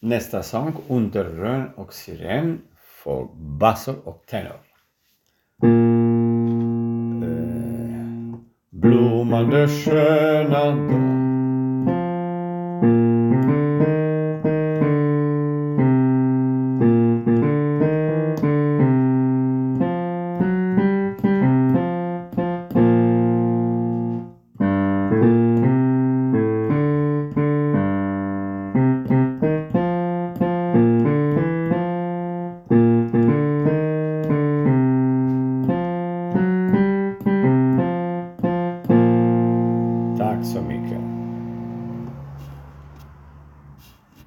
Nästa sång under rön och syren för bassor och tenor. Blommande sköna dag